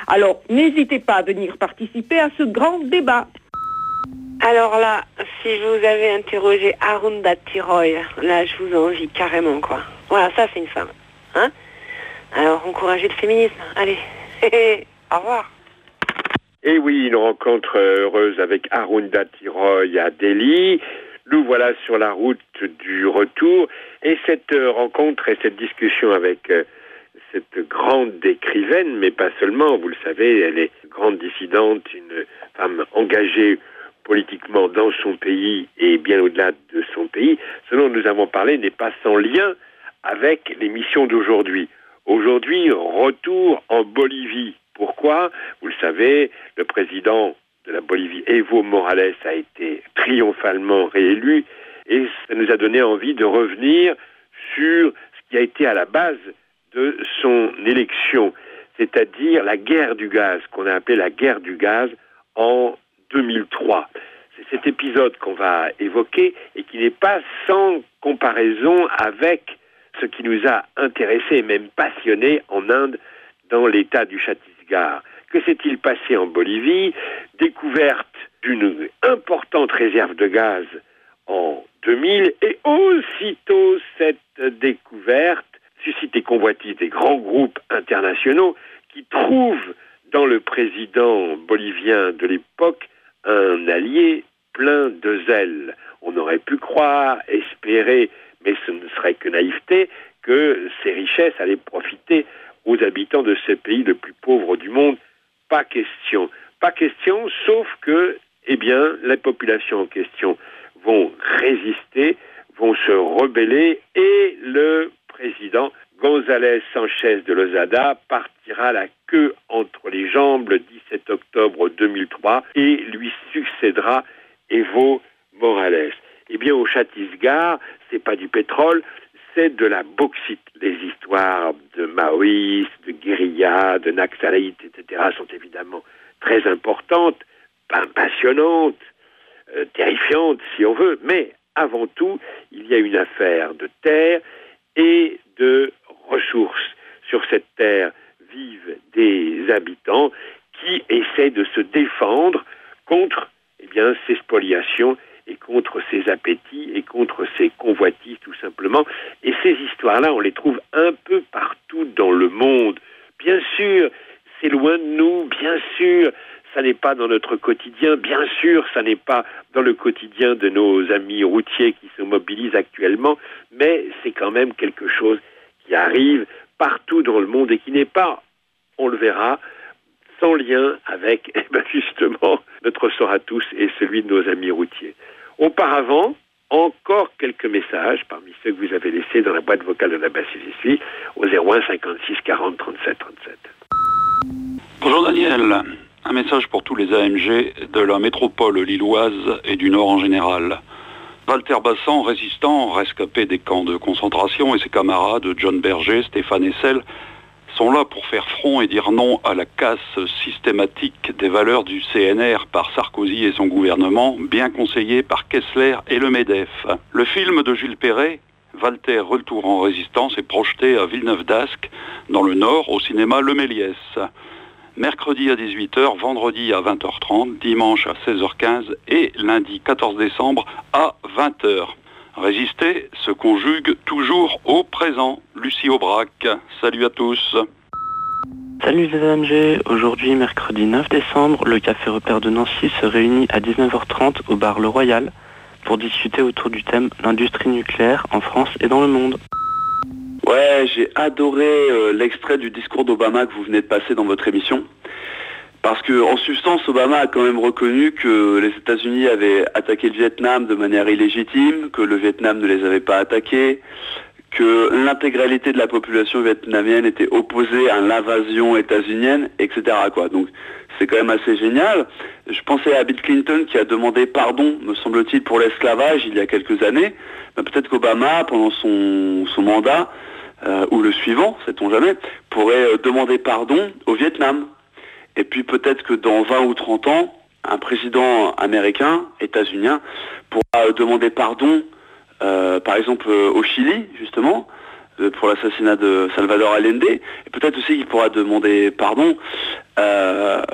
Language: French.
Alors, n'hésitez pas à venir participer à ce grand débat. Alors là, si je vous avais interrogé Arunda Tiroy, là je vous envie carrément quoi. Voilà, ça c'est une femme. Hein? Alors encouragez le féminisme. Allez, au revoir. Et oui, une rencontre heureuse avec Arunda Tiroy à Delhi. Nous voilà sur la route du retour. Et cette rencontre et cette discussion avec cette grande écrivaine, mais pas seulement, vous le savez, elle est grande dissidente, une femme engagée politiquement dans son pays et bien au-delà de son pays. Ce dont nous avons parlé n'est pas sans lien avec l'émission d'aujourd'hui. Aujourd'hui, retour en Bolivie. Pourquoi ? Vous le savez, le président de la Bolivie, Evo Morales, a été triomphalement réélu et ça nous a donné envie de revenir sur ce qui a été à la base de son élection, c'est-à-dire la guerre du gaz, qu'on a appelée la guerre du gaz en 2003. C'est cet épisode qu'on va évoquer et qui n'est pas sans comparaison avec ce qui nous a intéressés et même passionnés en Inde, dans l'état du Chhattisgarh. Que s'est-il passé en Bolivie ? Découverte d'une importante réserve de gaz en 2000 et aussitôt cette découverte suscite les convoitises des grands groupes internationaux qui trouvent dans le président bolivien de l'époque un allié plein de zèle. On aurait pu croire, espérer, mais ce ne serait que naïveté, que ces richesses allaient profiter aux habitants de ce pays le plus pauvre du monde. Pas question. Pas question, sauf que, eh bien, les populations en question vont résister, vont se rebeller et le président González Sánchez de Lozada partira la queue entre les jambes le 17 octobre 2003 et lui succédera Evo Morales. Eh bien, au Chhattisgarh, c'est pas du pétrole, c'est de la bauxite. Les histoires de maoïstes, de guérillas, de naxalites, etc. sont évidemment très importantes, passionnantes, terrifiantes si on veut, mais avant tout, il y a une affaire de terre et de ressources. Sur cette terre vivent des habitants qui essaient de se défendre contre ces spoliations et contre ses appétits et contre ses convoitises tout simplement. Et ces histoires-là, on les trouve un peu partout dans le monde. Bien sûr, c'est loin de nous, bien sûr, ça n'est pas dans notre quotidien, bien sûr, ça n'est pas dans le quotidien de nos amis routiers qui se mobilisent actuellement, mais c'est quand même quelque chose qui arrive partout dans le monde et qui n'est pas, on le verra, sans lien avec, justement, notre sort à tous et celui de nos amis routiers. Auparavant, encore quelques messages parmi ceux que vous avez laissés dans la boîte vocale de la Bacillie au 01 56 40 37 37. Bonjour Daniel, un message pour tous les AMG de la métropole lilloise et du Nord en général. Walter Bassan, résistant, rescapé des camps de concentration, et ses camarades John Berger, Stéphane Hessel, sont là pour faire front et dire non à la casse systématique des valeurs du CNR par Sarkozy et son gouvernement, bien conseillé par Kessler et le MEDEF. Le film de Jules Perret, Walter Retour en résistance, est projeté à Villeneuve-d'Ascq, dans le Nord, au cinéma Le Méliès. Mercredi à 18h, vendredi à 20h30, dimanche à 16h15 et lundi 14 décembre à 20h. Résister se conjugue toujours au présent. Lucie Aubrac, salut à tous. Salut les AMG, aujourd'hui mercredi 9 décembre, le Café Repère de Nancy se réunit à 19h30 au bar Le Royal pour discuter autour du thème l'industrie nucléaire en France et dans le monde. Ouais, j'ai adoré l'extrait du discours d'Obama que vous venez de passer dans votre émission. Parce qu'en substance, Obama a quand même reconnu que les États-Unis avaient attaqué le Vietnam de manière illégitime, que le Vietnam ne les avait pas attaqués, que l'intégralité de la population vietnamienne était opposée à l'invasion états-unienne, etc. Donc c'est quand même assez génial. Je pensais à Bill Clinton qui a demandé pardon, me semble-t-il, pour l'esclavage il y a quelques années. Mais peut-être qu'Obama, pendant son mandat, ou le suivant, sait-on jamais, pourrait demander pardon au Vietnam. Et puis peut-être que dans 20 ou 30 ans, un président américain, états-unien, pourra demander pardon, par exemple au Chili, justement, pour l'assassinat de Salvador Allende, et peut-être aussi qu'il pourra demander pardon